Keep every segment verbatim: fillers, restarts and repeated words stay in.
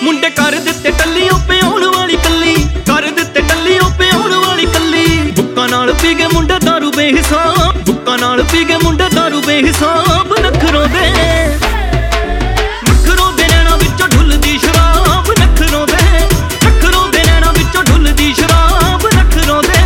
ਮੁੰਡੇ ਕਰ ਦਿੱਤੇ ਟੱਲੀਆਂ ਪਿਆਉਣ ਵਾਲੀ ਕੱਲੀ, ਕਰ ਦਿੱਤੇ ਟੱਲੀਆਂ ਪਿਆਉਣ ਵਾਲੀ ਕੱਲੀ। ਬੁੱਕਾਂ ਨਾਲ ਪੀ ਗਏ ਮੁੰਡੇ ਦਾਰੂ ਬੇਹਿਸਾਬ, ਬੁੱਕਾਂ ਨਾਲ ਪੀ ਗਏ ਮੁੰਡੇ ਦਾਰੂ ਬੇਹਿਸਾਬ। ਨਖਰੋਂ ਦੇ ਨਖਰੋਂ ਦੇ ਨੈਣਾ ਵਿੱਚੋਂ ਢੁੱਲਦੀ ਸ਼ਰਾਬ, ਨਖਰੋਂ ਦੇ ਨਖਰੋਂ ਦੇ ਨੈਣਾ ਵਿੱਚੋਂ ਢੁੱਲਦੀ ਸ਼ਰਾਬ। ਨਖਰੋਂ ਦੇ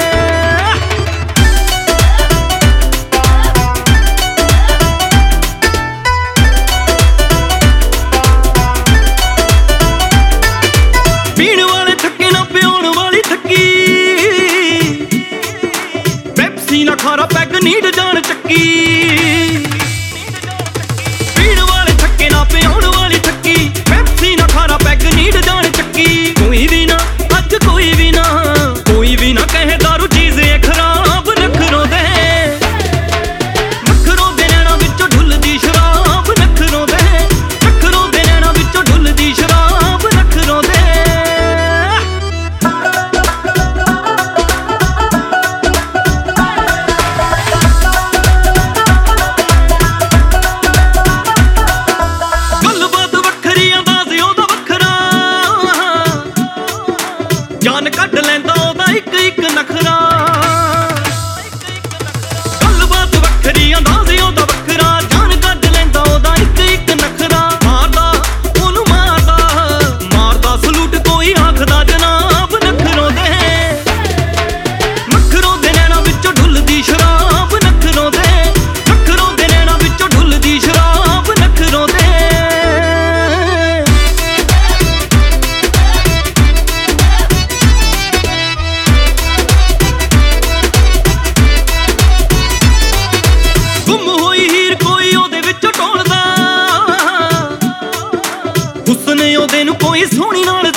ਪੀਣ ਵਾਲੇ ਥੱਕੇ ਨਾ ਪਿਆਉਣ ਵਾਲੀ ਥੱਕੀ, ਪੈਪਸੀ ਨਾ ਖਾਰਾ ਪੈਗ ਨੀਡ ਜਾਣ ਚੱਕੀ। ਪੀਣ ਵਾਲੇ ਥੱਕੇ ਨਾ ਪਿਆਉਣ ਵਾਲੀ ਥੱਕੀ, ਪੈਪਸੀ ਨਾ ਖਾਰਾ ਪੈਗ ਨੀਡ ਜਾਣ ਚੱਕੀ। ਕੋਈ ਵੀ ਨਾ ਅੱਜ ਕੋਈ ਵੀ ਨਾ ਕੋਈ ਵੀ ਨਾ ਕਹੇ ਦਾਰੂ ਚੀਜ਼ ਏ ਖਰਾਬ। ਨਖਰੋਂ ਦੇ ਨਖਰੋਂ ਦੇ ਨੈਣਾ ਵਿੱਚੋਂ ਢੁੱਲਦੀ ਸ਼ਰਾਬ। ਨਖਰੋਂ ਦੇ ਨਖਰੋਂ ਦੇ ਨੈਣਾ ਵਿੱਚੋਂ ਢੁੱਲਦੀ ਸ਼ਰਾਬ। ਨਖਰੋਂ ਦੇ ਜਾਨ ਕੱਢ ਲੈਂਦਾ ਉਹਦਾ ਇੱਕ ਇੱਕ ਨਖਰਾ। ਗੱਲਬਾਤ ਵੱਖਰੀ ਅੰਦਾਜ਼ ਉਹਦਾ ਵੱਖਰਾ, ਜਾਨ ਕੱਢ ਲੈਂਦਾ ਉਹਦਾ ਇੱਕ ਇੱਕ ਨਖਰਾ। ਮਾਰਦਾ ਉਹਨੂੰ ਮਾਰਦਾ ਮਾਰਦਾ ਸਲੂਟ ਕੋਈ ਆਖਦਾ ਜਨਾਬ। ਨਖਰੋਂ ਦੇ ਨਖਰੋਂ ਦੇ ਨੈਣਾ ਵਿੱਚੋਂ ਢੁੱਲਦੀ ਸ਼ਰਾਬ। ਨਖਰੋਂ ਦੇ ਨਖਰੋਂ ਦੇ ਨੈਣਾ ਵਿੱਚੋਂ ਢੁੱਲਦੀ ਸ਼ਰਾਬ। ਨਖਰੋਂ ਦੇ ਗੁੰਮ ਹੋਈ ਹੀਰ ਕੋਈ ਉਹਦੇ ਵਿੱਚੋਂ ਟੋਲਦਾ, ਹੁਸਨ ਉਹਦੇ ਨੂੰ ਕੋਈ ਸੋਹਣੀ ਨਾਲ